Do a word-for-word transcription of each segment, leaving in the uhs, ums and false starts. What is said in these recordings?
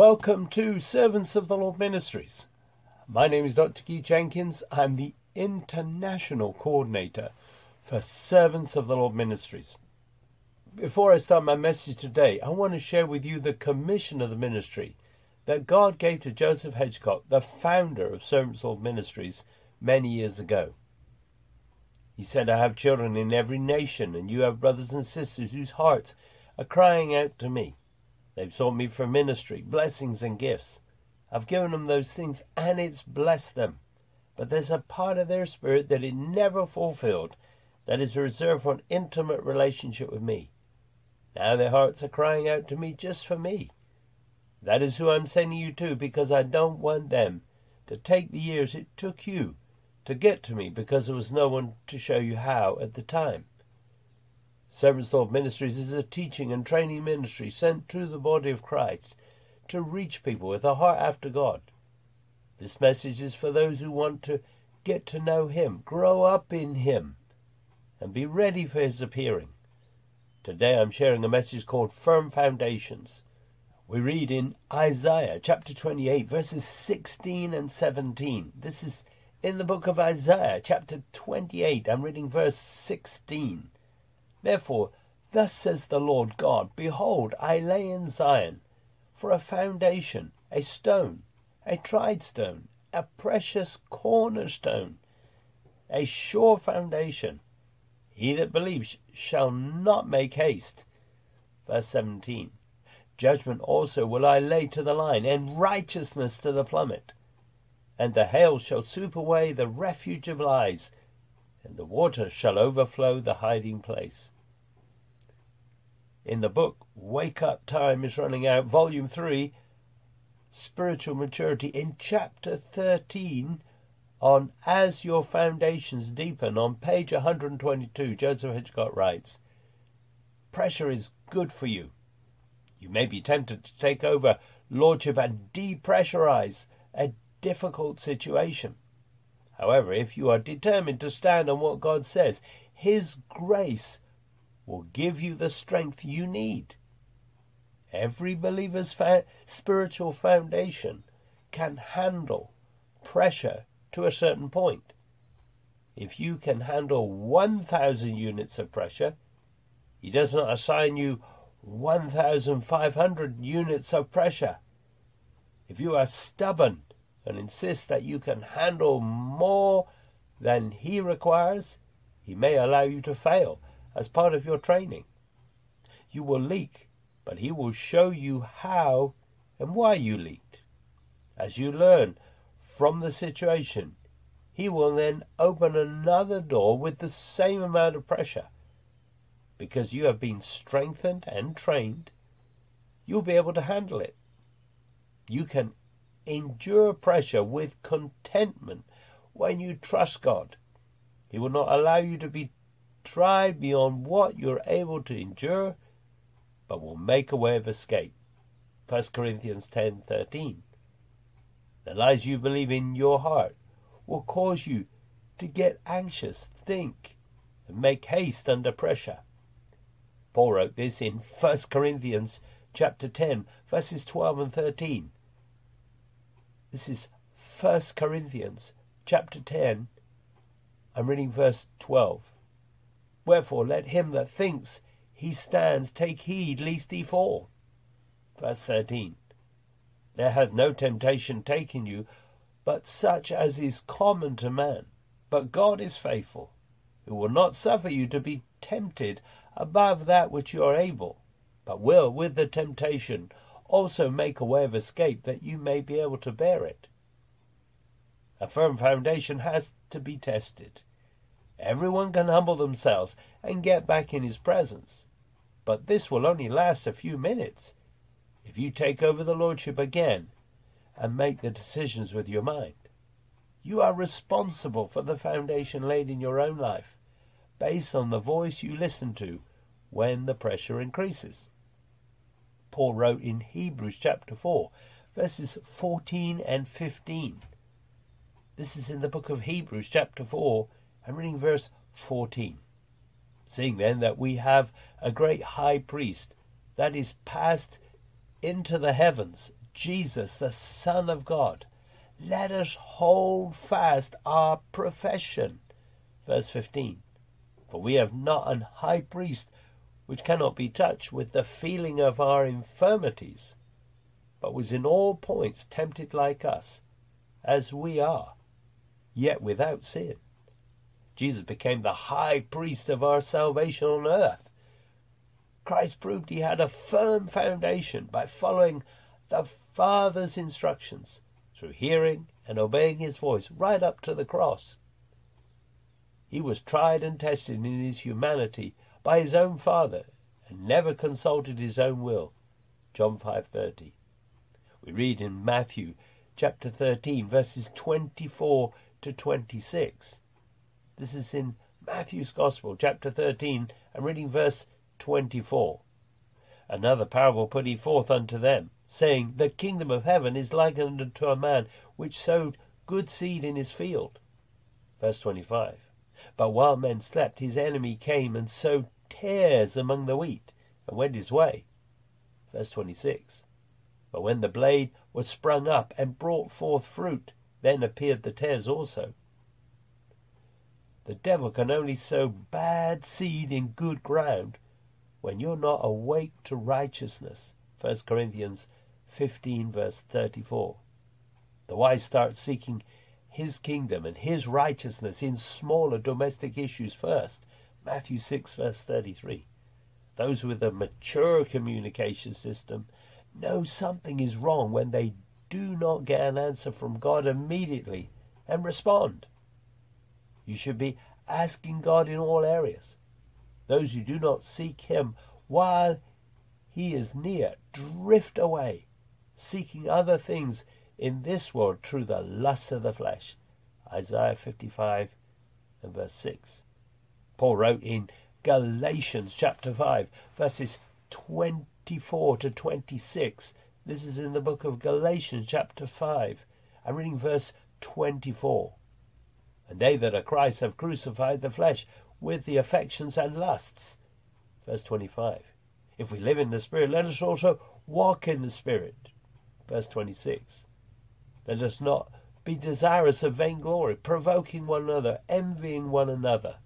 Welcome to Servants of the Lord Ministries. My name is Doctor Keith Jenkins. I'm the International Coordinator for Servants of the Lord Ministries. Before I start my message today, I want to share with you the commission of the ministry that God gave to Joseph Hedgecock, the founder of Servants of the Lord Ministries, many years ago. He said, I have children in every nation, and you have brothers and sisters whose hearts are crying out to me. They've sought me for ministry, blessings and gifts. I've given them those things, and it's blessed them. But there's a part of their spirit that it never fulfilled, that is reserved for an intimate relationship with me. Now their hearts are crying out to me just for me. That is who I'm sending you to, because I don't want them to take the years it took you to get to me, because there was no one to show you how at the time. Servants of the Lord Ministries is a teaching and training ministry sent to the body of Christ to reach people with a heart after God. This message is for those who want to get to know Him, grow up in Him, and be ready for His appearing. Today I'm sharing a message called Firm Foundations. We read in Isaiah chapter twenty-eight, verses sixteen and seventeen. This is in the book of Isaiah chapter twenty-eight. I'm reading verse sixteen. Therefore, thus says the Lord God, Behold, I lay in Zion for a foundation, a stone, a tried stone, a precious cornerstone, a sure foundation. He that believes shall not make haste. Verse seventeen. Judgment also will I lay to the line, and righteousness to the plummet. And the hail shall sweep away the refuge of lies, and the water shall overflow the hiding place. In the book, Wake Up, Time is Running Out, Volume three, Spiritual Maturity, in Chapter thirteen, on As Your Foundations Deepen, on page one hundred twenty-two, Joseph Hedgecock writes, Pressure is good for you. You may be tempted to take over lordship and depressurize a difficult situation. However, if you are determined to stand on what God says, His grace will give you the strength you need. Every believer's fa- spiritual foundation can handle pressure to a certain point. If you can handle one thousand units of pressure, He does not assign you one thousand five hundred units of pressure. If you are stubborn and insist that you can handle more than He requires, He may allow you to fail as part of your training. You will leak, but He will show you how and why you leaked. As you learn from the situation, He will then open another door with the same amount of pressure. Because you have been strengthened and trained, you'll be able to handle it. You can endure pressure with contentment when you trust God. He will not allow you to be tried beyond what you're able to endure, but will make a way of escape. First Corinthians ten thirteen. The lies you believe in your heart will cause you to get anxious, think, and make haste under pressure. Paul wrote this in First Corinthians chapter ten, verses twelve and thirteen. This is First Corinthians chapter ten. I'm reading verse twelve. Wherefore let him that thinks he stands take heed lest he fall. Verse thirteen. There hath no temptation taken you, but such as is common to man. But God is faithful, who will not suffer you to be tempted above that which you are able, but will with the temptation also make a way of escape, that you may be able to bear it. A firm foundation has to be tested. Everyone can humble themselves and get back in His presence, but this will only last a few minutes if you take over the lordship again and make the decisions with your mind. You are responsible for the foundation laid in your own life, based on the voice you listen to when the pressure increases. Paul wrote in Hebrews chapter four, verses fourteen and fifteen. This is in the book of Hebrews chapter four, I'm reading verse fourteen. Seeing then that we have a great high priest that is passed into the heavens, Jesus, the Son of God. Let us hold fast our profession. Verse fifteen. For we have not an high priest which cannot be touched with the feeling of our infirmities, but was in all points tempted like us, as we are, yet without sin. Jesus became the high priest of our salvation on earth. Christ proved he had a firm foundation by following the Father's instructions through hearing and obeying his voice right up to the cross. He was tried and tested in his humanity by his own Father and never consulted his own will. John five thirty. We read in Matthew chapter thirteen, verses twenty-four to twenty-six. This is in Matthew's Gospel, chapter thirteen, and reading verse twenty-four. Another parable put he forth unto them, saying, The kingdom of heaven is likened unto a man which sowed good seed in his field. Verse twenty-five. But while men slept, his enemy came and sowed tares among the wheat, and went his way. Verse twenty-six. But when the blade was sprung up and brought forth fruit, then appeared the tares also. The devil can only sow bad seed in good ground when you're not awake to righteousness. First Corinthians fifteen, verse thirty-four. The wise start seeking his kingdom and his righteousness in smaller domestic issues first. Matthew six, verse thirty-three. Those with a mature communication system know something is wrong when they do not get an answer from God immediately and respond. You should be asking God in all areas. Those who do not seek him while he is near drift away, seeking other things in this world through the lusts of the flesh. Isaiah fifty-five and verse six. Paul wrote in Galatians chapter five, verses twenty-four to twenty-six. This is in the book of Galatians chapter five. I'm reading verse twenty-four. And they that are Christ have crucified the flesh with the affections and lusts. Verse twenty-five. If we live in the Spirit, let us also walk in the Spirit. Verse twenty-six. Let us not be desirous of vainglory, provoking one another, envying one another.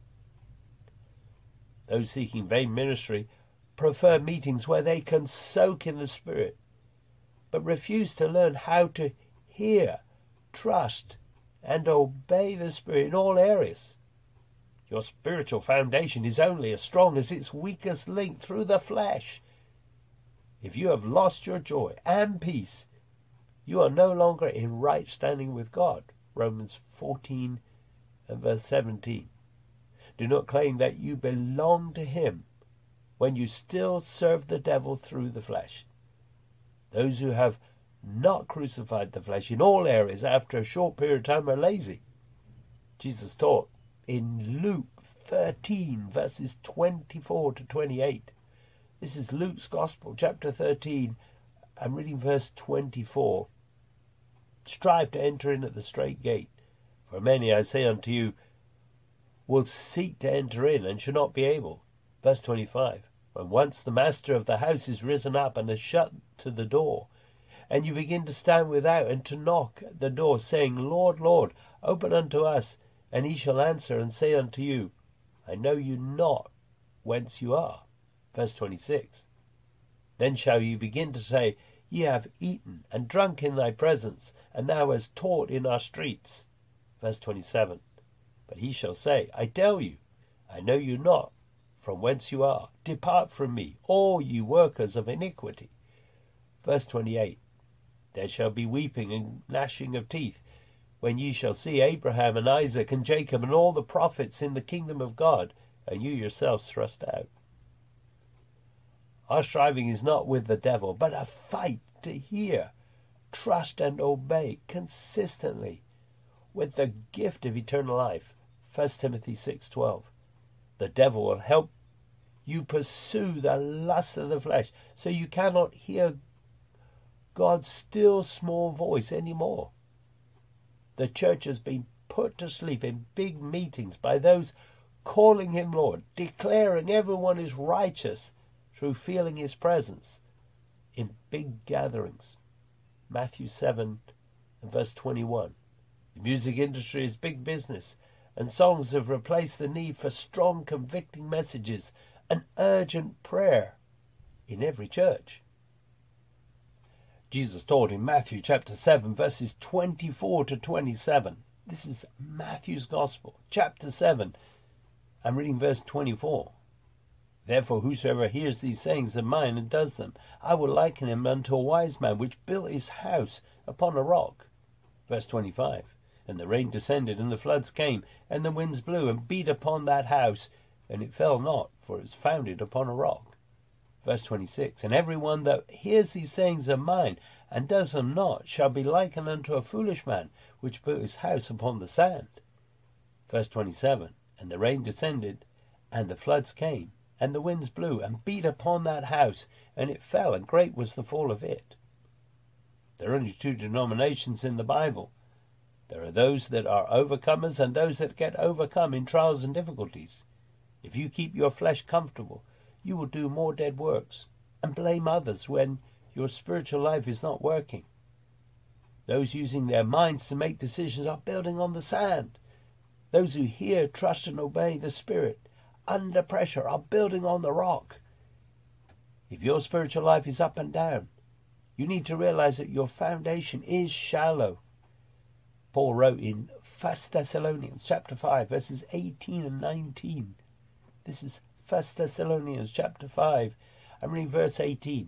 Those seeking vain ministry prefer meetings where they can soak in the Spirit, but refuse to learn how to hear, trust, and obey the Spirit in all areas. Your spiritual foundation is only as strong as its weakest link through the flesh. If you have lost your joy and peace, you are no longer in right standing with God. Romans fourteen and verse seventeen. Do not claim that you belong to him when you still serve the devil through the flesh. Those who have not crucified the flesh in all areas after a short period of time are lazy. Jesus taught in Luke thirteen, verses twenty-four to twenty-eight. This is Luke's Gospel, chapter thirteen. I'm reading verse twenty-four. Strive to enter in at the strait gate, for many, I say unto you, will seek to enter in and shall not be able. Verse twenty-five. When once the master of the house is risen up and has shut to the door, and you begin to stand without and to knock at the door, saying, Lord, Lord, open unto us, and he shall answer and say unto you, I know you not whence you are. Verse twenty-six. Then shall you begin to say, Ye have eaten and drunk in thy presence, and thou hast taught in our streets. Verse twenty-seven. But he shall say, I tell you, I know you not from whence you are. Depart from me, all ye workers of iniquity. Verse twenty-eight. There shall be weeping and gnashing of teeth, when ye shall see Abraham and Isaac and Jacob and all the prophets in the kingdom of God, and you yourselves thrust out. Our striving is not with the devil, but a fight to hear, trust, and obey consistently with the gift of eternal life. First Timothy six twelve. The devil will help you pursue the lust of the flesh, so you cannot hear God's still small voice anymore. The church has been put to sleep in big meetings by those calling him Lord, declaring everyone is righteous through feeling his presence in big gatherings. Matthew seven and verse twenty-one. The music industry is big business, and songs have replaced the need for strong, convicting messages and urgent prayer in every church. Jesus taught in Matthew chapter seven, verses twenty-four to twenty-seven. This is Matthew's Gospel, chapter seven. I'm reading verse twenty-four. Therefore whosoever hears these sayings of mine and does them, I will liken him unto a wise man which built his house upon a rock. Verse twenty-five. And the rain descended, and the floods came, and the winds blew, and beat upon that house, and it fell not, for it was founded upon a rock. Verse twenty-six. And every one that hears these sayings of mine, and does them not, shall be likened unto a foolish man, which built his house upon the sand. Verse twenty-seven. And the rain descended, and the floods came, and the winds blew, and beat upon that house, and it fell, and great was the fall of it. There are only two denominations in the Bible. There are those that are overcomers and those that get overcome in trials and difficulties. If you keep your flesh comfortable, you will do more dead works and blame others when your spiritual life is not working. Those using their minds to make decisions are building on the sand. Those who hear, trust, and obey the Spirit under pressure are building on the rock. If your spiritual life is up and down, you need to realize that your foundation is shallow. Paul wrote in First Thessalonians chapter five, verses eighteen and nineteen. This is First Thessalonians chapter five. I'm reading verse eighteen.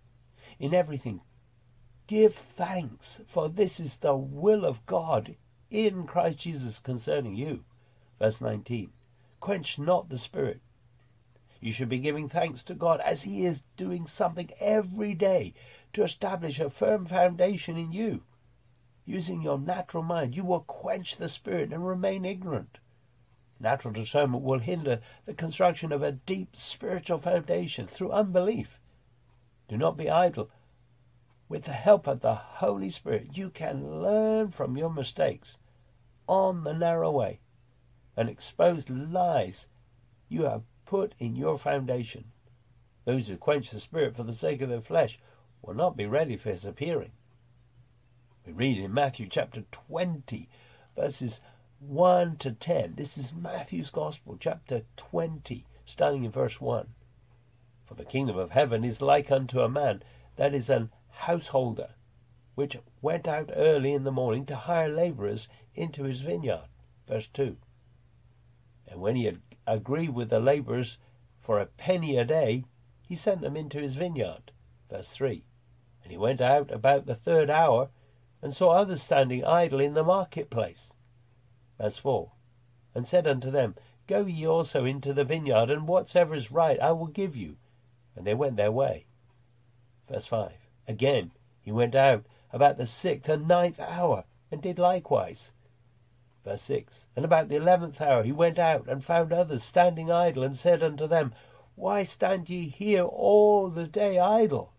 In everything, give thanks, for this is the will of God in Christ Jesus concerning you. Verse nineteen. Quench not the Spirit. You should be giving thanks to God as He is doing something every day to establish a firm foundation in you. Using your natural mind, you will quench the Spirit and remain ignorant. Natural discernment will hinder the construction of a deep spiritual foundation through unbelief. Do not be idle. With the help of the Holy Spirit, you can learn from your mistakes on the narrow way and expose lies you have put in your foundation. Those who quench the Spirit for the sake of their flesh will not be ready for His appearing. We read in Matthew chapter twenty, verses one to ten. This is Matthew's Gospel, chapter twenty, starting in verse one. For the kingdom of heaven is like unto a man that is an householder, which went out early in the morning to hire labourers into his vineyard. Verse two. And when he had agreed with the labourers for a penny a day, he sent them into his vineyard. Verse three. And he went out about the third hour, and saw others standing idle in the marketplace. Verse four. And said unto them, Go ye also into the vineyard, and whatsoever is right I will give you. And they went their way. Verse five. Again he went out about the sixth and ninth hour, and did likewise. Verse six. And about the eleventh hour he went out, and found others standing idle, and said unto them, Why stand ye here all the day idle?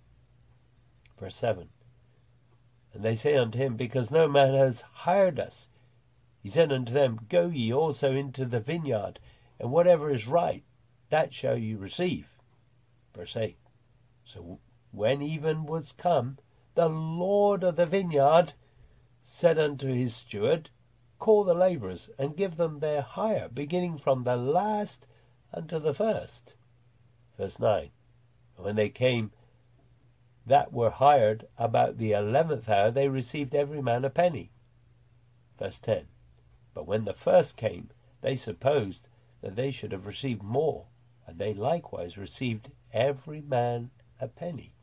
Verse seven. And they say unto him, Because no man has hired us. He said unto them, Go ye also into the vineyard, and whatever is right, that shall ye receive. Verse eight. So when even was come, the Lord of the vineyard said unto his steward, Call the labourers, and give them their hire, beginning from the last unto the first. Verse nine. And when they came that were hired about the eleventh hour, they received every man a penny. Verse ten. But when the first came, they supposed that they should have received more, and they likewise received every man a penny.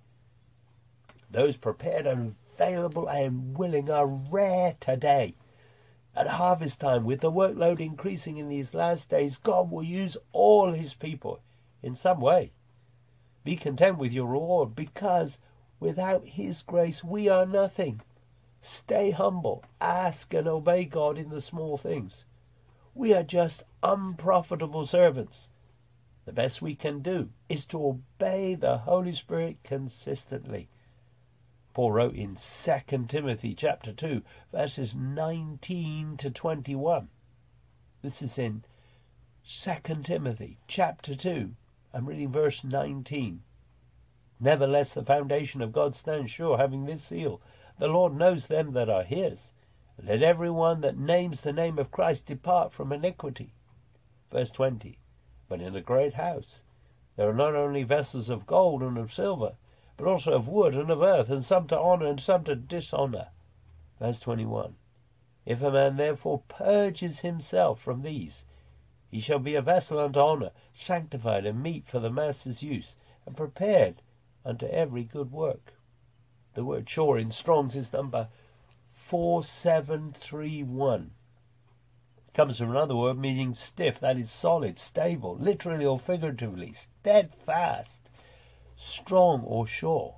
Those prepared and available and willing are rare today. At harvest time, with the workload increasing in these last days, God will use all His people in some way. Be content with your reward, because without His grace we are nothing. Stay humble, ask and obey God in the small things. We are just unprofitable servants. The best we can do is to obey the Holy Spirit consistently. Paul wrote in Second Timothy chapter two, verses nineteen to twenty-one. This is in Second Timothy chapter two. I'm reading verse nineteen. Nevertheless, the foundation of God stands sure, having this seal. The Lord knows them that are his. Let every one that names the name of Christ depart from iniquity. Verse twenty. But in a great house there are not only vessels of gold and of silver, but also of wood and of earth, and some to honour and some to dishonour. Verse twenty-one. If a man therefore purges himself from these, he shall be a vessel unto honour, sanctified and meet for the master's use, and prepared unto every good work. The word sure in Strong's is number four seven three one. It comes from another word meaning stiff, that is solid, stable, literally or figuratively, steadfast, strong or sure.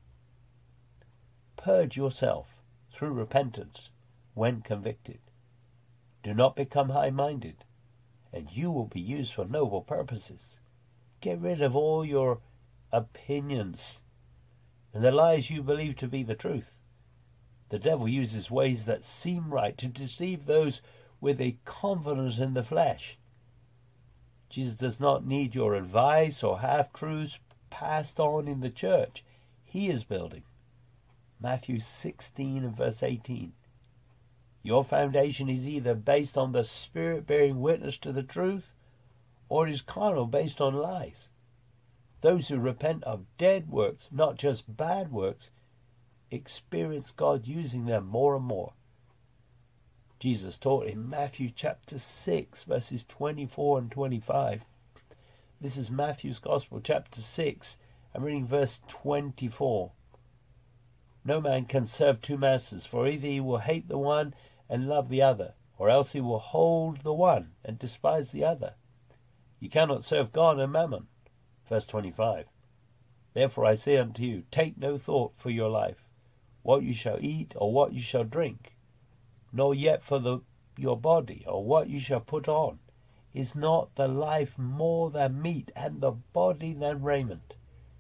Purge yourself through repentance when convicted. Do not become high-minded, and you will be used for noble purposes. Get rid of all your opinions and the lies you believe to be the truth. The devil uses ways that seem right to deceive those with a confidence in the flesh. Jesus does not need your advice or half-truths passed on in the church. He is building. Matthew sixteen and verse eighteen. Your foundation is either based on the Spirit bearing witness to the truth, or it is carnal, based on lies. Those who repent of dead works, not just bad works, experience God using them more and more. Jesus taught in Matthew chapter six, verses twenty-four and twenty-five. This is Matthew's Gospel, chapter six. I'm reading verse twenty-four. No man can serve two masters, for either he will hate the one and love the other, or else he will hold the one and despise the other. You cannot serve God and mammon. Verse twenty-five. Therefore I say unto you, take no thought for your life, what you shall eat or what you shall drink, nor yet for the, your body or what you shall put on. Is not the life more than meat, and the body than raiment?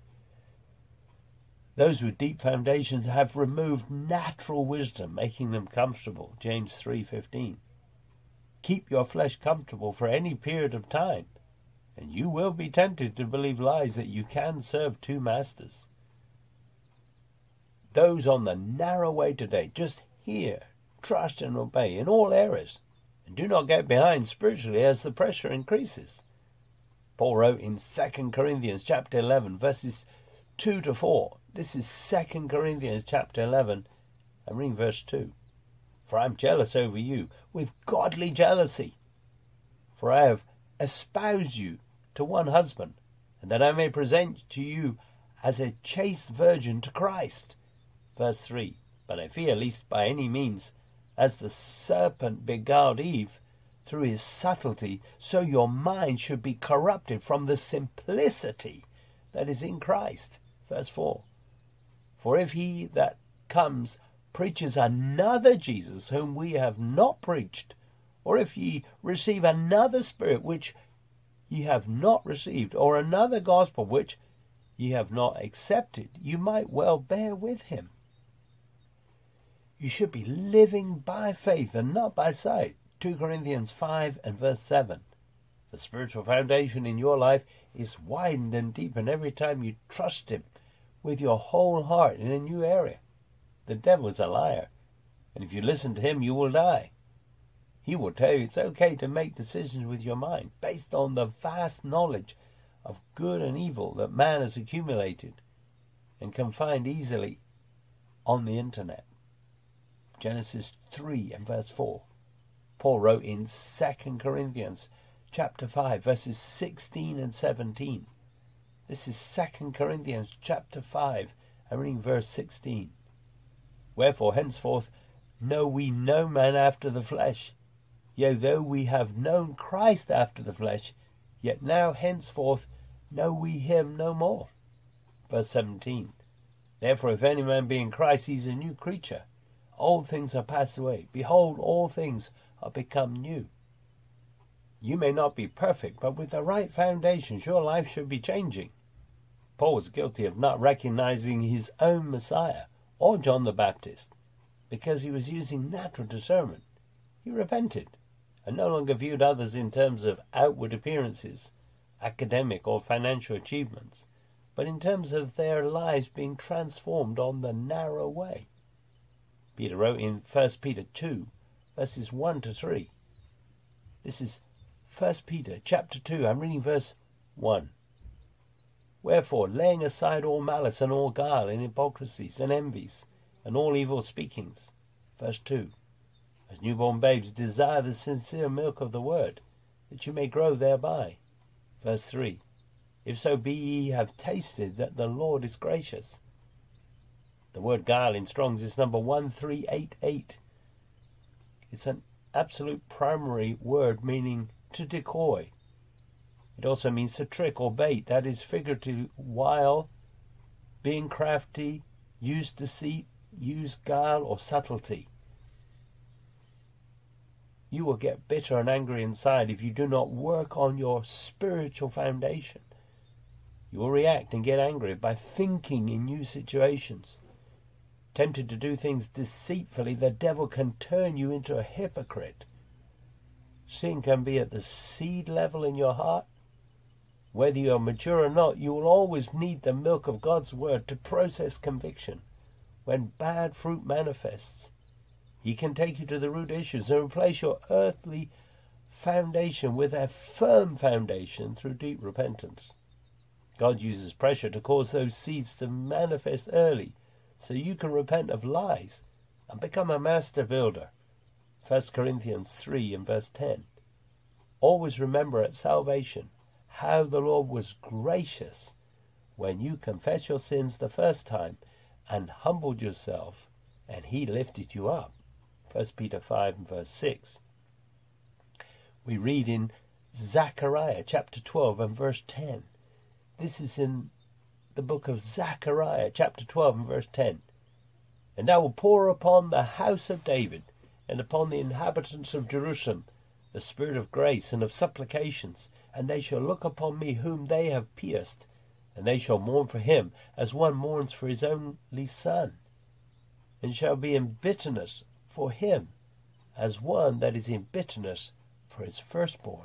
Those with deep foundations have removed natural wisdom, making them comfortable. James three fifteen. Keep your flesh comfortable for any period of time, and you will be tempted to believe lies that you can serve two masters. Those on the narrow way today, just hear, trust and obey in all areas, and do not get behind spiritually as the pressure increases. Paul wrote in Second Corinthians chapter eleven, verses two to four. This is Second Corinthians chapter eleven, and reading verse two. For I am jealous over you with godly jealousy, for I have espoused you to one husband, and that I may present to you as a chaste virgin to Christ. Verse three. But I fear lest by any means, as the serpent beguiled Eve through his subtlety, so your mind should be corrupted from the simplicity that is in Christ. Verse four. For if he that comes preaches another Jesus whom we have not preached, or if ye receive another spirit which ye have not received, or another gospel which ye have not accepted, you might well bear with him. You should be living by faith and not by sight. Second Corinthians five and verse seven. The spiritual foundation in your life is widened and deepened every time you trust him with your whole heart in a new area. The devil is a liar, and if you listen to him, you will die. He will tell you it's okay to make decisions with your mind based on the vast knowledge of good and evil that man has accumulated and can find easily on the internet. Genesis three and verse four. Paul wrote in Second Corinthians chapter five, verses sixteen and seventeen. This is Second Corinthians chapter five, and reading verse sixteen. Wherefore henceforth know we no man after the flesh. Yea, though we have known Christ after the flesh, yet now henceforth know we him no more. Verse seventeen. Therefore if any man be in Christ, he is a new creature. Old things are passed away. Behold, all things are become new. You may not be perfect, but with the right foundations, your life should be changing. Paul was guilty of not recognizing his own Messiah, or John the Baptist, because he was using natural discernment. He repented, and no longer viewed others in terms of outward appearances, academic or financial achievements, but in terms of their lives being transformed on the narrow way. Peter wrote in First Peter two, verses one to three. This is First Peter chapter two. I'm reading verse one. Wherefore, laying aside all malice and all guile and hypocrisies and envies and all evil speakings. Verse two. As newborn babes, desire the sincere milk of the word, that you may grow thereby. Verse three. If so be ye have tasted that the Lord is gracious. The word guile in Strong's is number one three eight eight. It's an absolute primary word meaning to decoy. It also means to trick or bait, that is figurative, wile, being crafty, use deceit, use guile or subtlety. You will get bitter and angry inside if you do not work on your spiritual foundation. You will react and get angry by thinking in new situations. Tempted to do things deceitfully, the devil can turn you into a hypocrite. Sin can be at the seed level in your heart. Whether you are mature or not, you will always need the milk of God's word to process conviction. When bad fruit manifests, He can take you to the root issues and replace your earthly foundation with a firm foundation through deep repentance. God uses pressure to cause those seeds to manifest early so you can repent of lies and become a master builder. First Corinthians three and verse ten. Always remember at salvation how the Lord was gracious when you confessed your sins the first time and humbled yourself, and He lifted you up. First Peter five and verse six. We read in Zechariah chapter twelve and verse ten. This is in the book of Zechariah chapter twelve and verse ten. And I will pour upon the house of David and upon the inhabitants of Jerusalem the spirit of grace and of supplications, and they shall look upon me whom they have pierced, and they shall mourn for him as one mourns for his only son, and shall be in bitterness for him as one that is in bitterness for his firstborn.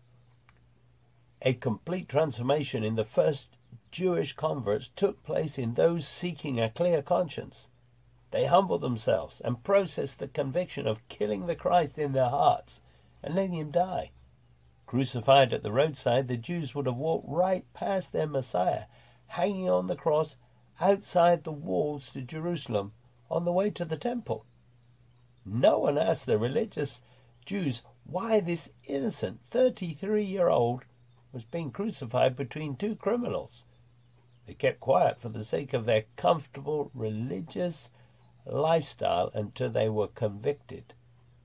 A complete transformation in the first Jewish converts took place in those seeking a clear conscience. They humbled themselves and processed the conviction of killing the Christ in their hearts and letting him die. Crucified at the roadside, the Jews would have walked right past their Messiah, hanging on the cross outside the walls to Jerusalem on the way to the temple. No one asked the religious Jews why this innocent thirty-three-year-old was being crucified between two criminals. They kept quiet for the sake of their comfortable religious lifestyle until they were convicted.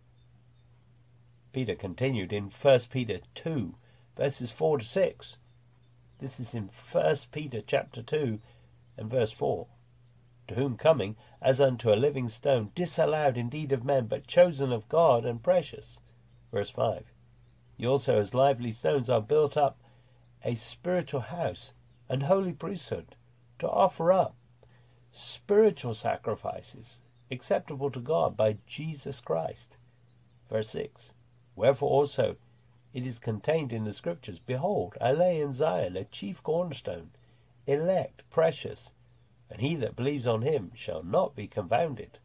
Peter continued in First Peter two, verses four to six. This is in First Peter chapter two and verse four. To whom coming, as unto a living stone, disallowed indeed of men, but chosen of God and precious. Verse five. You also as lively stones are built up a spiritual house and holy priesthood, to offer up spiritual sacrifices acceptable to God by Jesus Christ. Verse six. Wherefore also it is contained in the Scriptures, Behold, I lay in Zion a chief cornerstone, elect, precious, and he that believes on him shall not be confounded.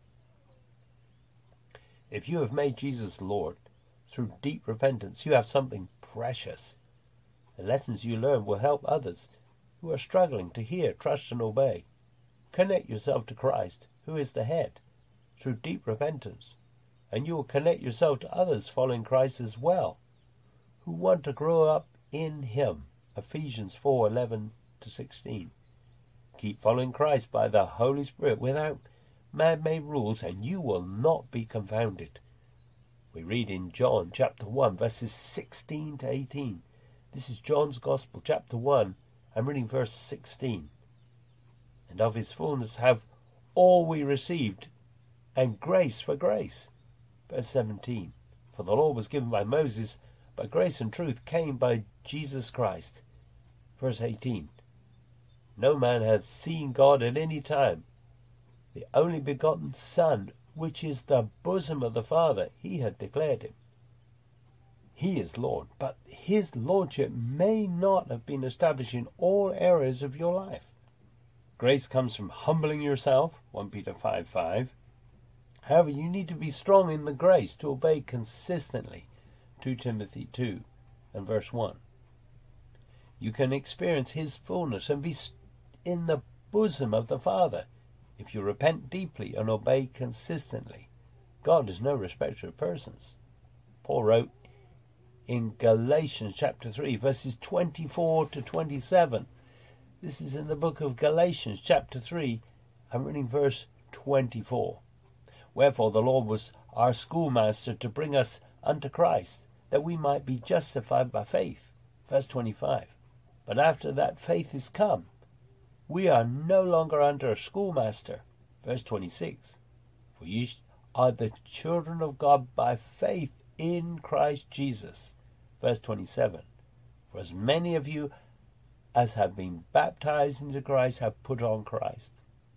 If you have made Jesus Lord through deep repentance, you have something precious. The lessons you learn will help others who are struggling to hear, trust, and obey. Connect yourself to Christ, who is the head, through deep repentance, and you will connect yourself to others following Christ as well, who want to grow up in him. Ephesians four eleven to sixteen. Keep following Christ by the Holy Spirit without man-made rules, and you will not be confounded. We read in John chapter one, verses sixteen to eighteen. This is John's Gospel, chapter one. I'm reading verse sixteen. And of his fullness have all we received, and grace for grace. Verse seventeen. For the law was given by Moses, but grace and truth came by Jesus Christ. Verse eighteen. No man hath seen God at any time. The only begotten Son, which is the bosom of the Father, he hath declared him. He is Lord, but his lordship may not have been established in all areas of your life. Grace comes from humbling yourself, First Peter five five. However, you need to be strong in the grace to obey consistently. Second Timothy two and verse one. You can experience his fullness and be in the bosom of the Father if you repent deeply and obey consistently. God is no respecter of persons. Paul wrote in Galatians chapter three, verses twenty-four to twenty-seven. This is in the book of Galatians chapter three, I'm reading verse twenty-four. Wherefore the Lord was our schoolmaster to bring us unto Christ, that we might be justified by faith. Verse twenty-five. But after that faith is come, we are no longer under a schoolmaster. Verse twenty-six. For ye are the children of God by faith in Christ Jesus. Verse twenty-seven. For as many of you as have been baptized into Christ have put on Christ.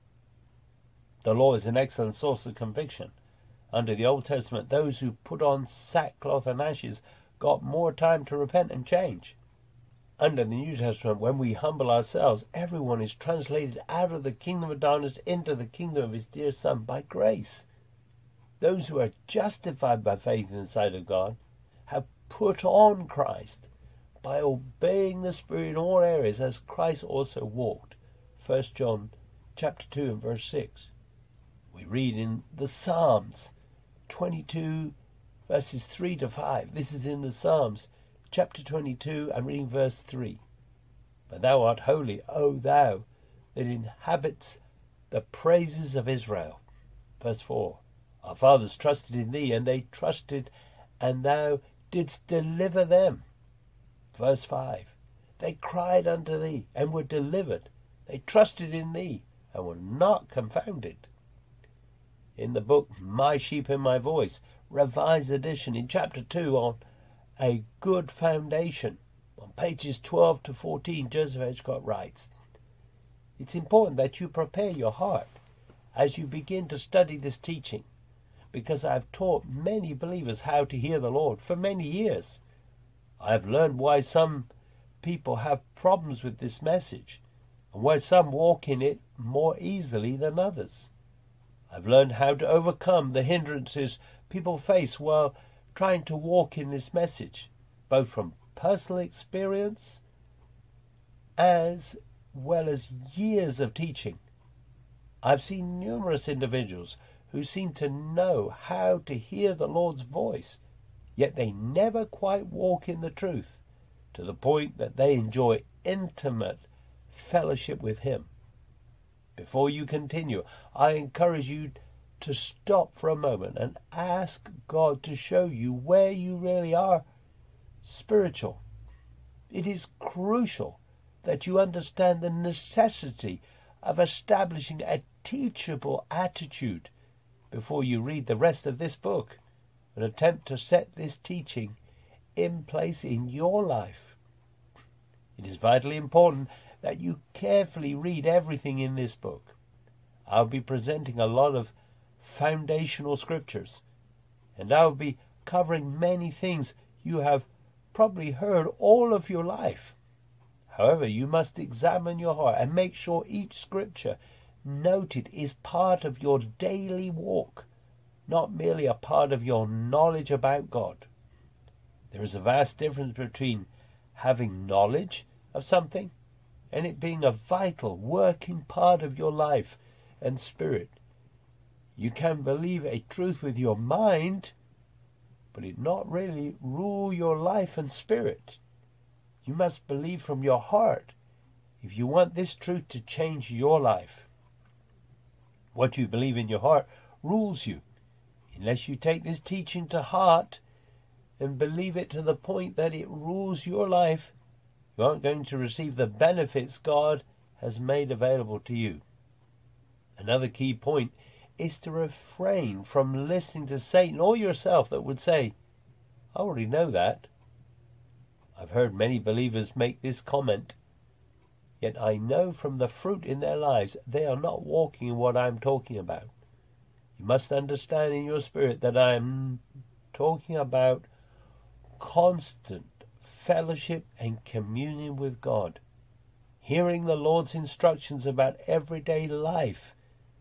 The law is an excellent source of conviction. Under the Old Testament, those who put on sackcloth and ashes got more time to repent and change. Under the New Testament, when we humble ourselves, everyone is translated out of the kingdom of darkness into the kingdom of his dear Son by grace. Those who are justified by faith in the sight of God have put on Christ by obeying the Spirit in all areas as Christ also walked. First John chapter two and verse six. We read in the Psalms twenty-two verses three to five. This is in the Psalms chapter twenty-two, I'm reading verse three. But thou art holy, O thou that inhabits the praises of Israel. Verse four. Our fathers trusted in thee, and they trusted, and thou didst deliver them. Verse five. They cried unto thee, and were delivered. They trusted in thee, and were not confounded. In the book My Sheep and My Voice, Revised Edition, in chapter two, on a good foundation, on pages twelve to fourteen, Joseph Edgecott writes, it's important that you prepare your heart as you begin to study this teaching, because I have taught many believers how to hear the Lord for many years. I have learned why some people have problems with this message, and why some walk in it more easily than others. I've learned how to overcome the hindrances people face while trying to walk in this message, both from personal experience as well as years of teaching. I've seen numerous individuals who seem to know how to hear the Lord's voice, yet they never quite walk in the truth, to the point that they enjoy intimate fellowship with Him. Before you continue, I encourage you to stop for a moment and ask God to show you where you really are spiritual. It is crucial that you understand the necessity of establishing a teachable attitude before you read the rest of this book and attempt to set this teaching in place in your life. It is vitally important that you carefully read everything in this book. I'll be presenting a lot of foundational scriptures, and I'll be covering many things you have probably heard all of your life. However, you must examine your heart and make sure each scripture noted is part of your daily walk, not merely a part of your knowledge about God. There is a vast difference between having knowledge of something and it being a vital, working part of your life and spirit. You can believe a truth with your mind, but it not really rule your life and spirit. You must believe from your heart if you want this truth to change your life. What you believe in your heart rules you. Unless you take this teaching to heart and believe it to the point that it rules your life, you aren't going to receive the benefits God has made available to you. Another key point is to refrain from listening to Satan or yourself that would say, I already know that. I've heard many believers make this comment, yet I know from the fruit in their lives they are not walking in what I'm talking about. You must understand in your spirit that I am talking about constant fellowship and communion with God, hearing the Lord's instructions about everyday life,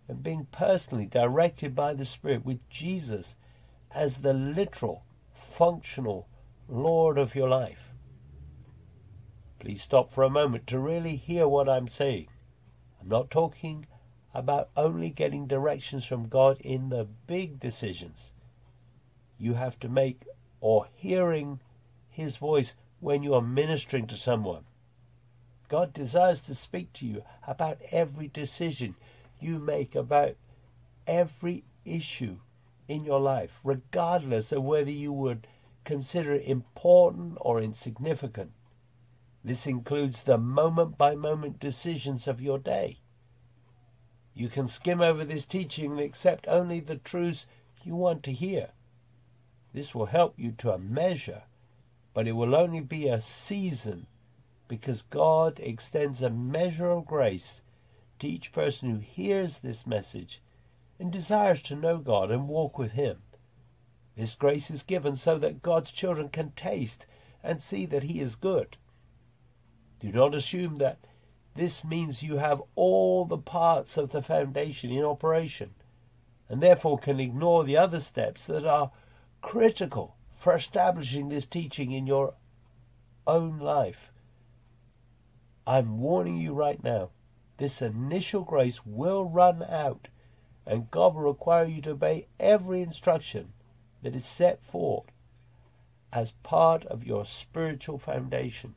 and being personally directed by the Spirit with Jesus as the literal, functional Lord of your life. Please stop for a moment to really hear what I'm saying. I'm not talking about only getting directions from God in the big decisions you have to make or hearing His voice when you are ministering to someone. God desires to speak to you about every decision you make, about every issue in your life, regardless of whether you would consider it important or insignificant. This includes the moment-by-moment decisions of your day. You can skim over this teaching and accept only the truths you want to hear. This will help you to a measure, but it will only be a season, because God extends a measure of grace to each person who hears this message and desires to know God and walk with Him. This grace is given so that God's children can taste and see that He is good. Do not assume that this means you have all the parts of the foundation in operation, and therefore can ignore the other steps that are critical for establishing this teaching in your own life. I'm warning you right now, this initial grace will run out, and God will require you to obey every instruction that is set forth as part of your spiritual foundation.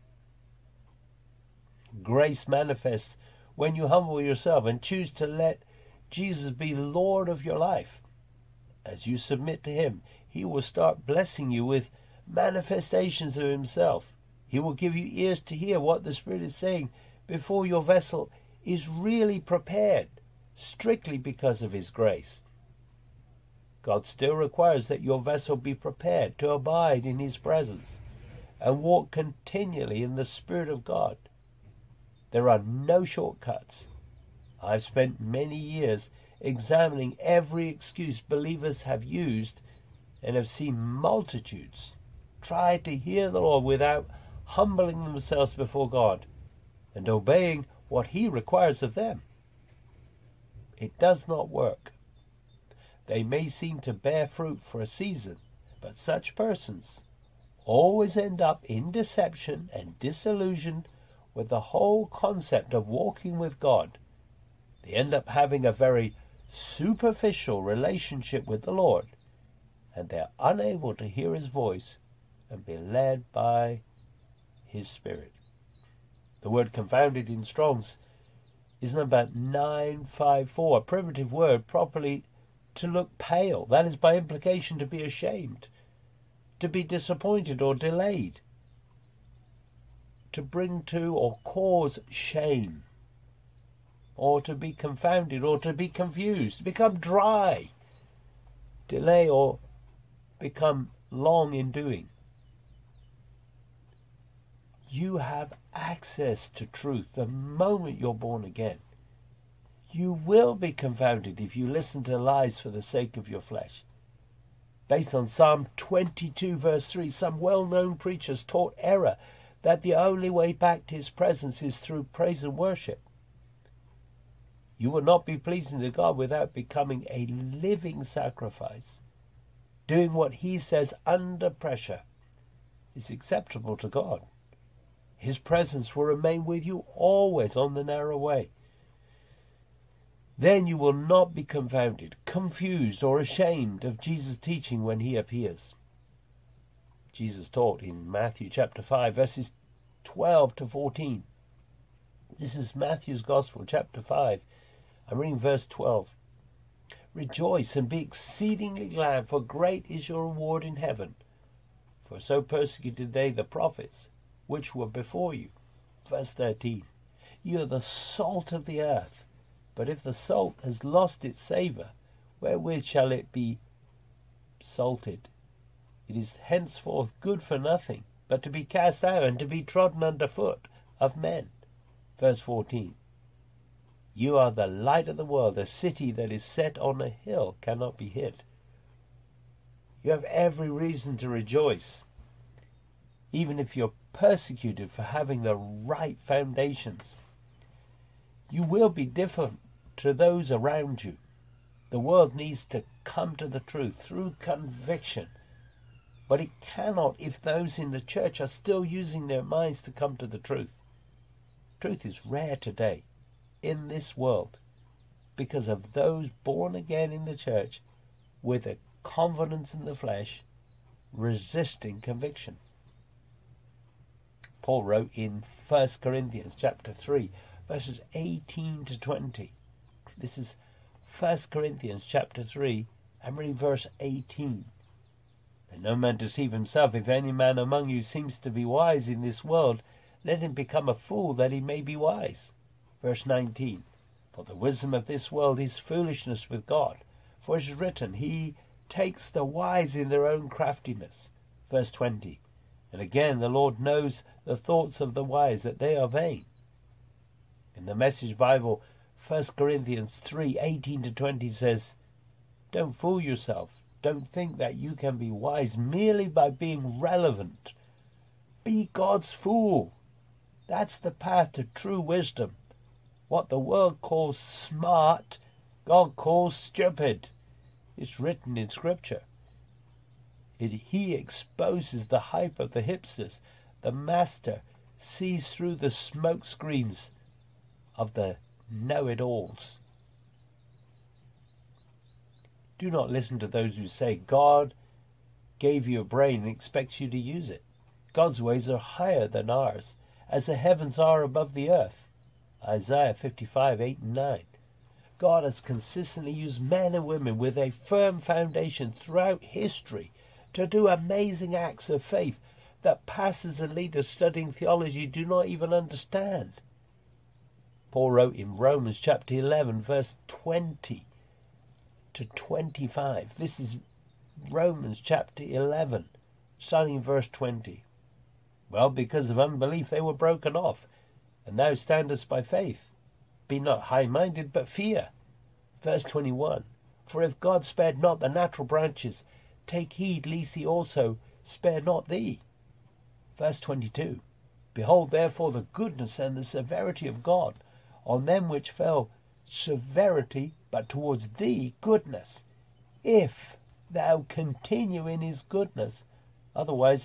Grace manifests when you humble yourself and choose to let Jesus be Lord of your life. As you submit to Him, He will start blessing you with manifestations of Himself. He will give you ears to hear what the Spirit is saying before your vessel is really prepared, strictly because of His grace. God still requires that your vessel be prepared to abide in His presence and walk continually in the Spirit of God. There are no shortcuts. I've spent many years examining every excuse believers have used and have seen multitudes try to hear the Lord without humbling themselves before God and obeying what He requires of them. It does not work. They may seem to bear fruit for a season, but such persons always end up in deception and disillusioned with the whole concept of walking with God. They end up having a very superficial relationship with the Lord, and they're unable to hear His voice and be led by His Spirit. The word confounded in Strong's is number nine five four, a primitive word properly to look pale. That is by implication to be ashamed, to be disappointed or delayed, to bring to or cause shame, or to be confounded or to be confused, become dry, delay or become long in doing. You have access to truth the moment you're born again. You will be confounded if you listen to lies for the sake of your flesh. Based on Psalm twenty-two verse three, some well-known preachers taught error that the only way back to His presence is through praise and worship. You will not be pleasing to God without becoming a living sacrifice. Doing what He says under pressure is acceptable to God. His presence will remain with you always on the narrow way. Then you will not be confounded, confused, or ashamed of Jesus' teaching when He appears. Jesus taught in Matthew chapter five, verses twelve to fourteen. This is Matthew's Gospel, chapter five. I'm reading verse twelve. Rejoice and be exceedingly glad, for great is your reward in heaven. For so persecuted they the prophets, which were before you. Verse thirteen. You are the salt of the earth. But if the salt has lost its savour, wherewith shall it be salted? It is henceforth good for nothing, but to be cast out and to be trodden under foot of men. Verse fourteen. You are the light of the world. A city that is set on a hill cannot be hid. You have every reason to rejoice, even if you're persecuted for having the right foundations. You will be different to those around you. The world needs to come to the truth through conviction. But it cannot if those in the church are still using their minds to come to the truth. Truth is rare today in this world because of those born again in the church with a confidence in the flesh resisting conviction. Paul wrote in First Corinthians chapter three, verses eighteen to twenty. This is First Corinthians chapter three, and read verse eighteen. And no man deceive himself. If any man among you seems to be wise in this world, let him become a fool that he may be wise. Verse nineteen. For the wisdom of this world is foolishness with God. For it is written, He takes the wise in their own craftiness. Verse twenty. And again, the Lord knows the thoughts of the wise, that they are vain. In the Message Bible, First Corinthians three, eighteen to twenty says, Don't fool yourself. Don't think that you can be wise merely by being relevant. Be God's fool. That's the path to true wisdom. What the world calls smart, God calls stupid. It's written in Scripture. It, he exposes the hype of the hipsters. The master sees through the smoke screens of the know-it-alls. Do not listen to those who say God gave you a brain and expects you to use it. God's ways are higher than ours, as the heavens are above the earth. Isaiah fifty-five, eight and nine. God has consistently used men and women with a firm foundation throughout history to do amazing acts of faith that pastors and leaders studying theology do not even understand. Paul wrote in Romans chapter eleven, verse twenty to twenty-five. This is Romans chapter eleven, starting in verse twenty. Well, because of unbelief they were broken off, and thou standest by faith. Be not high-minded, but fear. Verse twenty-one. For if God spared not the natural branches, take heed lest he also spare not thee. Verse twenty-two. Behold therefore the goodness and the severity of God on them which fell, severity, but towards thee goodness, if thou continue in his goodness. Otherwise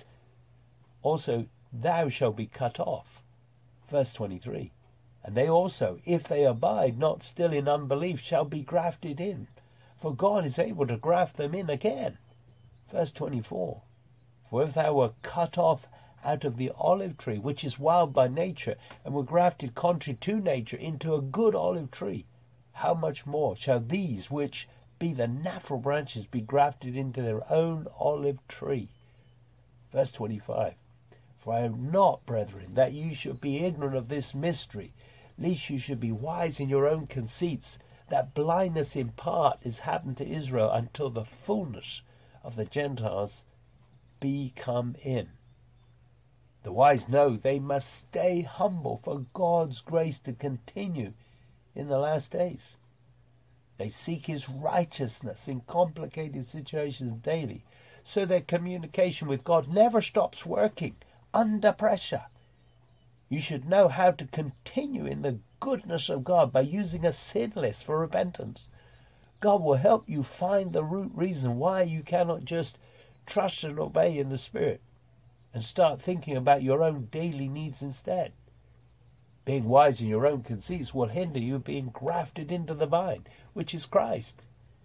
also thou shalt be cut off. Verse twenty-three. And they also, if they abide not still in unbelief, shall be grafted in, for God is able to graft them in again. Verse twenty-four. For if thou were cut off out of the olive tree, which is wild by nature, and were grafted contrary to nature into a good olive tree, how much more shall these, which be the natural branches, be grafted into their own olive tree? Verse twenty-five. For I am not, brethren, that you should be ignorant of this mystery, lest you should be wise in your own conceits, that blindness in part is happened to Israel until the fullness of the Gentiles be come in. The wise know they must stay humble for God's grace to continue in the last days. They seek his righteousness in complicated situations daily, so their communication with God never stops working under pressure. You should know how to continue in the goodness of God by using a sin list for repentance. God will help you find the root reason why you cannot just trust and obey in the Spirit and start thinking about your own daily needs instead. Being wise in your own conceits will hinder you being grafted into the vine, which is Christ.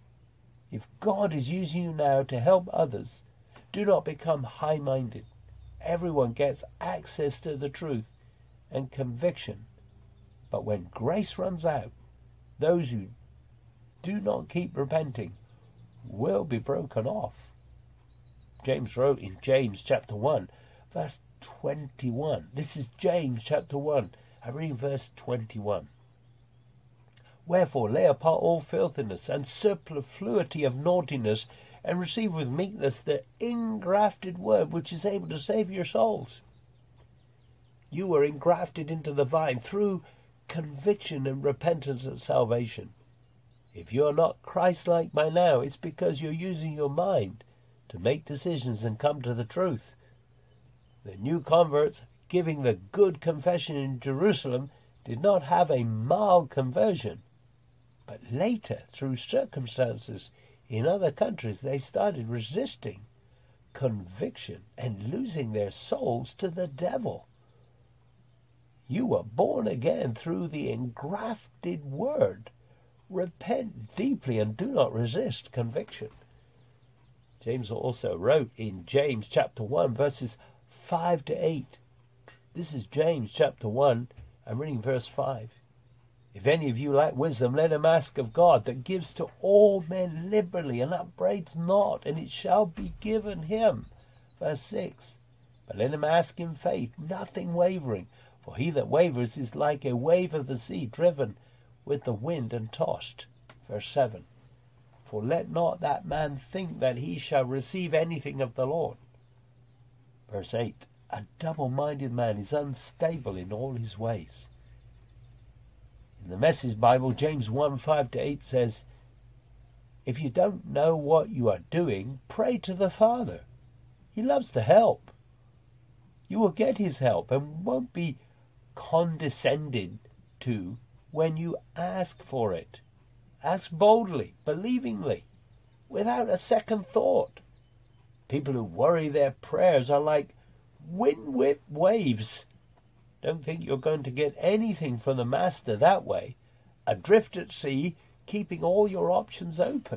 If God is using you now to help others, do not become high-minded. Everyone gets access to the truth and conviction. But when grace runs out, those who do not keep repenting will be broken off. James wrote in James chapter one, verse twenty-one. This is James chapter one. I read verse twenty-one. Wherefore lay apart all filthiness and superfluity of naughtiness, and receive with meekness the ingrafted word which is able to save your souls. You were engrafted into the vine through conviction and repentance of salvation. If you are not Christ-like by now, it's because you're using your mind to make decisions and come to the truth. The new converts giving the good confession in Jerusalem did not have a mild conversion. But later, through circumstances in other countries, they started resisting conviction and losing their souls to the devil. You were born again through the engrafted word. Repent deeply and do not resist conviction. James also wrote in James chapter one, verses five to eight. This is James chapter one. I'm reading verse five. If any of you lack wisdom, let him ask of God, that gives to all men liberally and upbraids not, and it shall be given him. Verse six. But let him ask in faith, nothing wavering. For he that wavers is like a wave of the sea, driven with the wind and tossed. Verse seven. For let not that man think that he shall receive anything of the Lord. Verse eight. A double-minded man is unstable in all his ways. In the Message Bible, James one, five to eight says, if you don't know what you are doing, pray to the Father. He loves to help. You will get his help and won't be condescended to when you ask for it. Ask boldly, believingly, without a second thought. People who worry their prayers are like wind-whipped waves. Don't think you're going to get anything from the Master that way. Adrift at sea, keeping all your options open.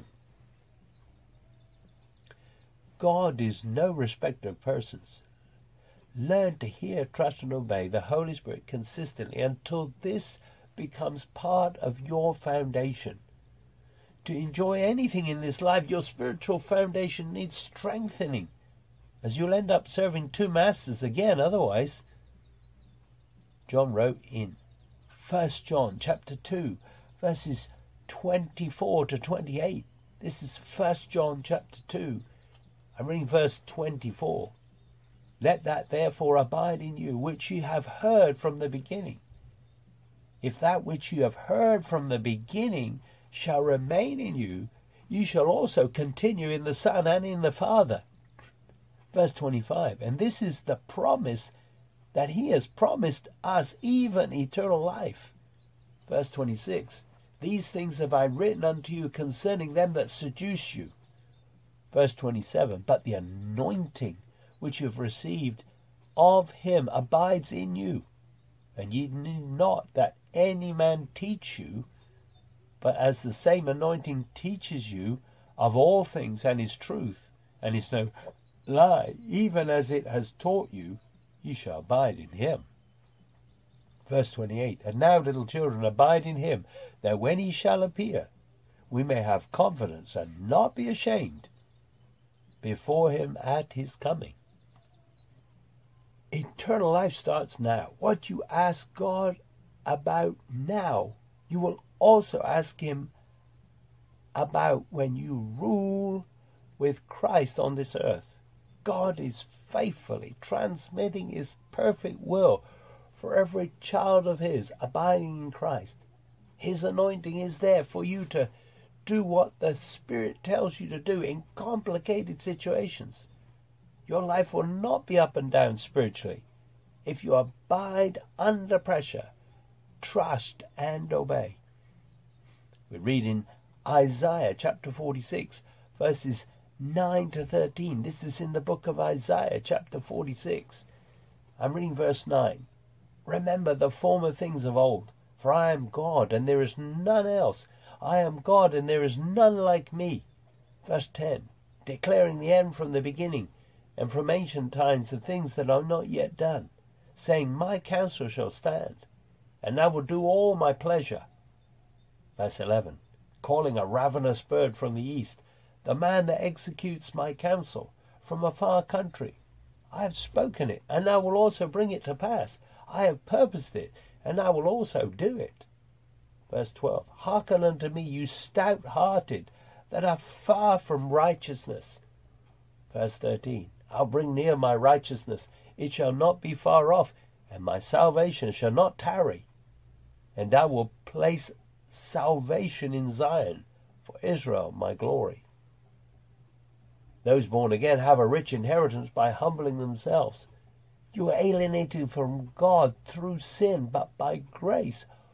God is no respecter of persons. Learn to hear, trust, and obey the Holy Spirit consistently until this becomes part of your foundation. To enjoy anything in this life, your spiritual foundation needs strengthening, as you'll end up serving two masters again otherwise. John wrote in First John chapter two, verses twenty-four to twenty-eight. This is First John chapter two. I'm reading verse twenty-four. Let that therefore abide in you, which you have heard from the beginning. If that which you have heard from the beginning shall remain in you, you shall also continue in the Son and in the Father. Verse twenty-five. And this is the promise that he has promised us, even eternal life. Verse twenty-six. These things have I written unto you concerning them that seduce you. Verse twenty-seven. But the anointing which you have received of him abides in you, and ye need not that any man teach you, but as the same anointing teaches you of all things, and is truth, and is no lie, even as it has taught you, ye shall abide in him. Verse twenty-eight. And now, little children, abide in him, that when he shall appear, we may have confidence and not be ashamed before him at his coming. Eternal life starts now. What you ask God about now, you will also ask him about when you rule with Christ on this earth. God is faithfully transmitting his perfect will for every child of his abiding in Christ. His anointing is there for you to do what the Spirit tells you to do in complicated situations. Your life will not be up and down spiritually if you abide under pressure, trust, and obey. We read in Isaiah chapter forty-six, verses nine to thirteen. This is in the book of Isaiah chapter forty-six. I'm reading verse nine. Remember the former things of old, for I am God, and there is none else. I am God, and there is none like me. Verse ten. Declaring the end from the beginning, and from ancient times the things that are not yet done, saying, my counsel shall stand, and I will do all my pleasure. Verse eleven. Calling a ravenous bird from the east, the man that executes my counsel from a far country. I have spoken it, and I will also bring it to pass. I have purposed it, and I will also do it. Verse twelve. Hearken unto me, you stout-hearted, that are far from righteousness. Verse thirteen. I'll bring near my righteousness, it shall not be far off, and my salvation shall not tarry. And I will place salvation in Zion, for Israel my glory. Those born again have a rich inheritance by humbling themselves. You are alienated from God through sin, but by grace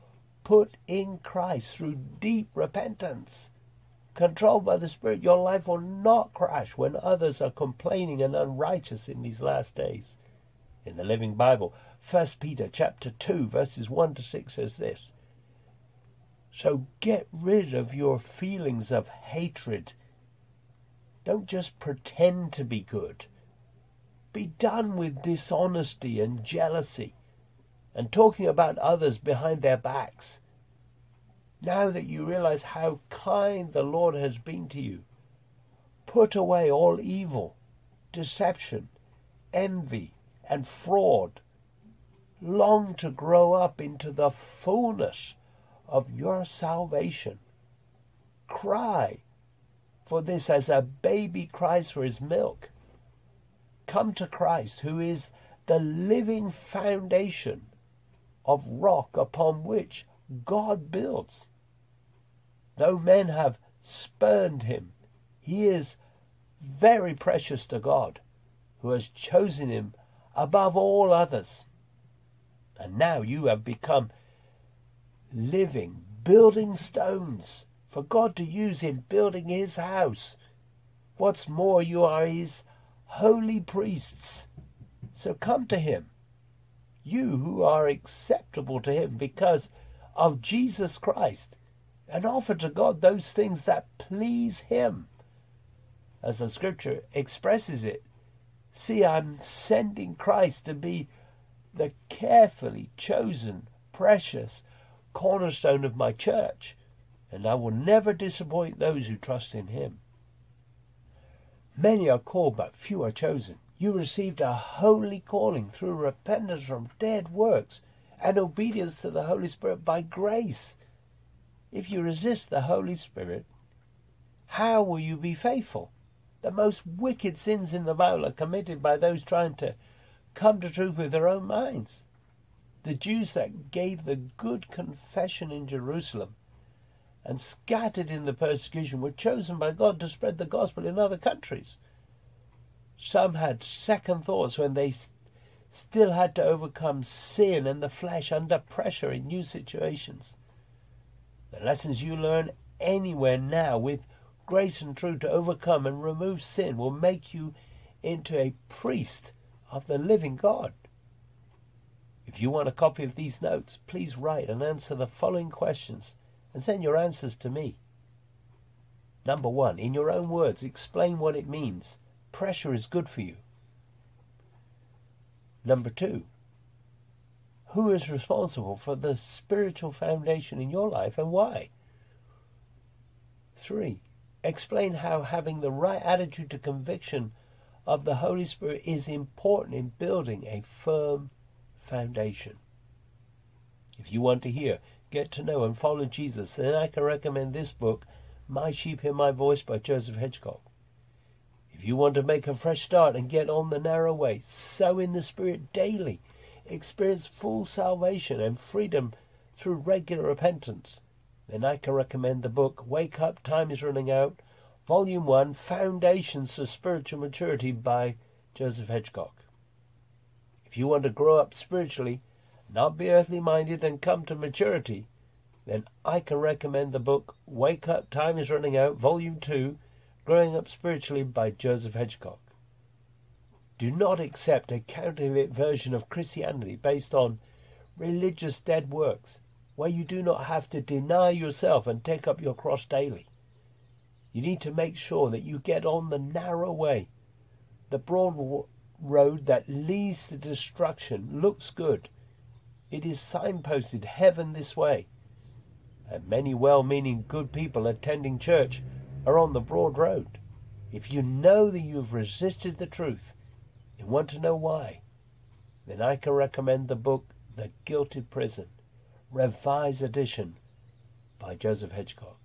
put in Christ through deep repentance, controlled by the Spirit, your life will not crash when others are complaining and unrighteous in these last days. In the Living Bible, First Peter chapter two, verses one to six says this: so get rid of your feelings of hatred. Don't just pretend to be good. Be done with dishonesty and jealousy and talking about others behind their backs. Now that you realize how kind the Lord has been to you, put away all evil, deception, envy, and fraud. Long to grow up into the fullness of your salvation. Cry for this as a baby cries for his milk. Come to Christ, who is the living foundation of rock upon which God builds. Though men have spurned him, he is very precious to God, who has chosen him above all others. And now you have become living, building stones for God to use in building his house. What's more, you are his holy priests. So come to him, you who are acceptable to him because of Jesus Christ, and offer to God those things that please him. As the scripture expresses it, see, I'm sending Christ to be the carefully chosen, precious cornerstone of my church, and I will never disappoint those who trust in him. Many are called, but few are chosen. You received a holy calling through repentance from dead works and obedience to the Holy Spirit by grace. If you resist the Holy Spirit, how will you be faithful? The most wicked sins in the Bible are committed by those trying to come to truth with their own minds. The Jews that gave the good confession in Jerusalem and scattered in the persecution were chosen by God to spread the gospel in other countries. Some had second thoughts when they st- still had to overcome sin and the flesh under pressure in new situations. The lessons you learn anywhere now with grace and truth to overcome and remove sin will make you into a priest of the living God. If you want a copy of these notes, please write and answer the following questions and send your answers to me. Number one, in your own words, explain what it means. Pressure is good for you. Number two, who is responsible for the spiritual foundation in your life and why? Three, explain how having the right attitude to conviction of the Holy Spirit is important in building a firm foundation. If you want to hear, get to know, and follow Jesus, then I can recommend this book, My Sheep Hear My Voice by Joseph Hedgecock. If you want to make a fresh start and get on the narrow way, sow in the Spirit daily, experience full salvation and freedom through regular repentance, then I can recommend the book Wake Up, Time is Running Out, Volume one, Foundations for Spiritual Maturity by Joseph Hedgecock. If you want to grow up spiritually, not be earthly minded and come to maturity, then I can recommend the book Wake Up, Time is Running Out, Volume two, Growing Up Spiritually by Joseph Hedgecock. Do not accept a counterfeit version of Christianity based on religious dead works, where you do not have to deny yourself and take up your cross daily. You need to make sure that you get on the narrow way. The broad road that leads to destruction looks good. It is signposted, heaven this way. And many well-meaning good people attending church are on the broad road. If you know that you've resisted the truth and want to know why, then I can recommend the book The Gilded Prison, Revised Edition by Joseph Hedgecock.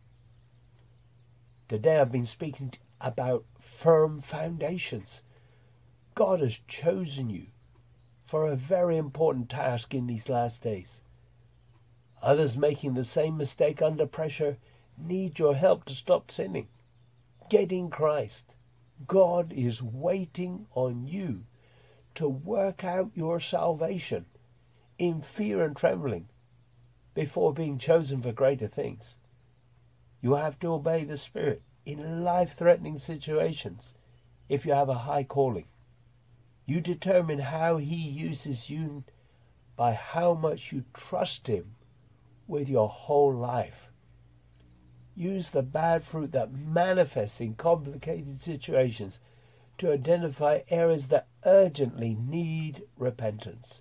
Today I've been speaking about firm foundations. God has chosen you for a very important task in these last days. Others making the same mistake under pressure need your help to stop sinning. Get in Christ. God is waiting on you to work out your salvation in fear and trembling. before being chosen for greater things. You have to obey the Spirit in life-threatening situations if you have a high calling. You determine how He uses you by how much you trust Him with your whole life. Use the bad fruit that manifests in complicated situations to identify areas that urgently need repentance.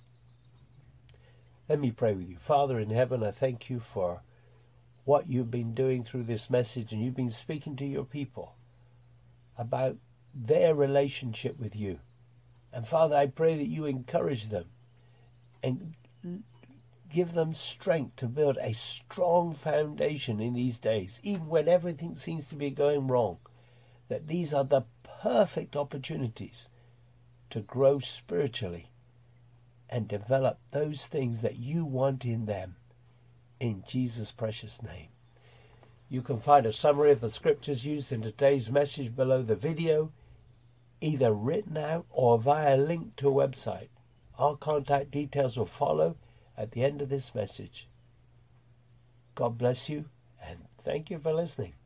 Let me pray with you. Father in heaven, I thank you for what you've been doing through this message, and you've been speaking to your people about their relationship with you. And Father, I pray that you encourage them and give them strength to build a strong foundation in these days, even when everything seems to be going wrong, that these are the perfect opportunities to grow spiritually and develop those things that you want in them, in Jesus' precious name. You can find a summary of the scriptures used in today's message below the video, either written out or via a link to a website. Our contact details will follow at the end of this message. God bless you, and thank you for listening.